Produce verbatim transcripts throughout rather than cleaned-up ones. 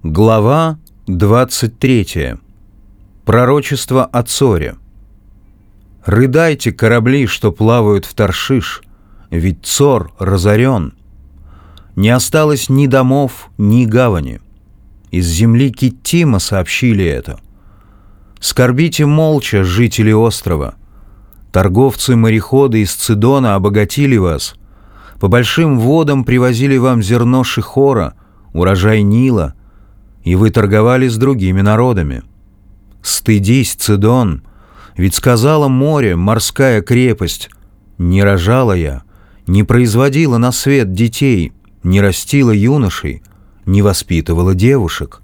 Глава двадцать третья. Пророчество о Цоре. «Рыдайте, корабли, что плавают в Таршиш, ведь Цор разорен. Не осталось ни домов, ни гавани. Из земли Киттима сообщили это. Скорбите молча, жители острова. Торговцы-мореходы из Цидона обогатили вас. По большим водам привозили вам зерно Шихора, урожай Нила, и вы торговали с другими народами. Стыдись, Цидон, ведь сказала море, морская крепость: не рожала я, не производила на свет детей, не растила юношей, не воспитывала девушек.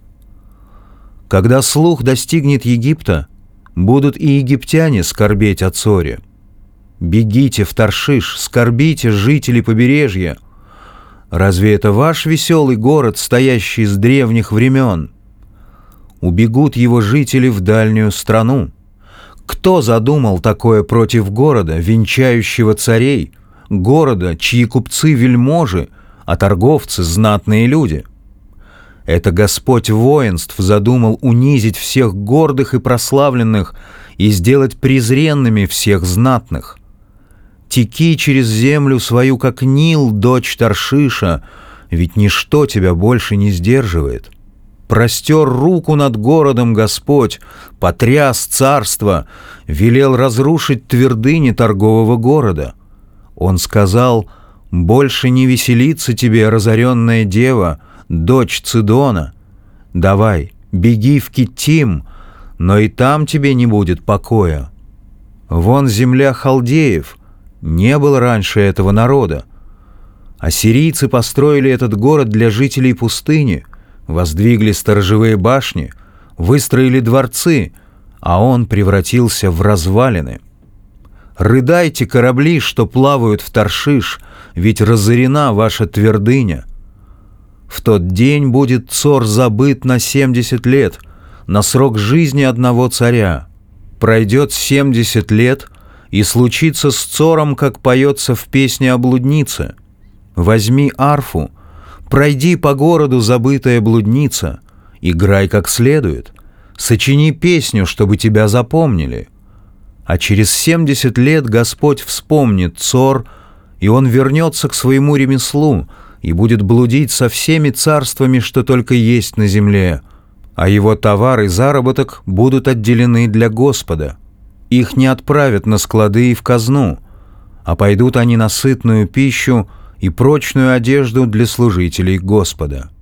Когда слух достигнет Египта, будут и египтяне скорбеть о Цоре. Бегите в Таршиш, скорбите, жители побережья. Разве это ваш веселый город, стоящий с древних времен? Убегут его жители в дальнюю страну. Кто задумал такое против города, венчающего царей, города, чьи купцы вельможи, а торговцы знатные люди? Это Господь воинств задумал унизить всех гордых и прославленных и сделать презренными всех знатных. Теки через землю свою, как Нил, дочь Таршиша, ведь ничто тебя больше не сдерживает. Простер руку над городом Господь, потряс царство, велел разрушить твердыни торгового города. Он сказал: «Больше не веселится тебе, разоренная дева, дочь Цидона. Давай, беги в Киттим, но и там тебе не будет покоя. Вон земля халдеев, не было раньше этого народа. Ассирийцы построили этот город для жителей пустыни, воздвигли сторожевые башни, выстроили дворцы, а он превратился в развалины. Рыдайте, корабли, что плавают в Таршиш, ведь разорена ваша твердыня. В тот день будет Цор забыт на семьдесят лет, на срок жизни одного царя. Пройдет семьдесят лет, и случится с Цором, как поется в песне о блуднице. Возьми арфу, пройди по городу, забытая блудница, играй как следует, сочини песню, чтобы тебя запомнили. А через семьдесят лет Господь вспомнит Цор, и он вернется к своему ремеслу и будет блудить со всеми царствами, что только есть на земле, а его товар и заработок будут отделены для Господа. Их не отправят на склады и в казну, а пойдут они на сытную пищу и прочную одежду для служителей Господа».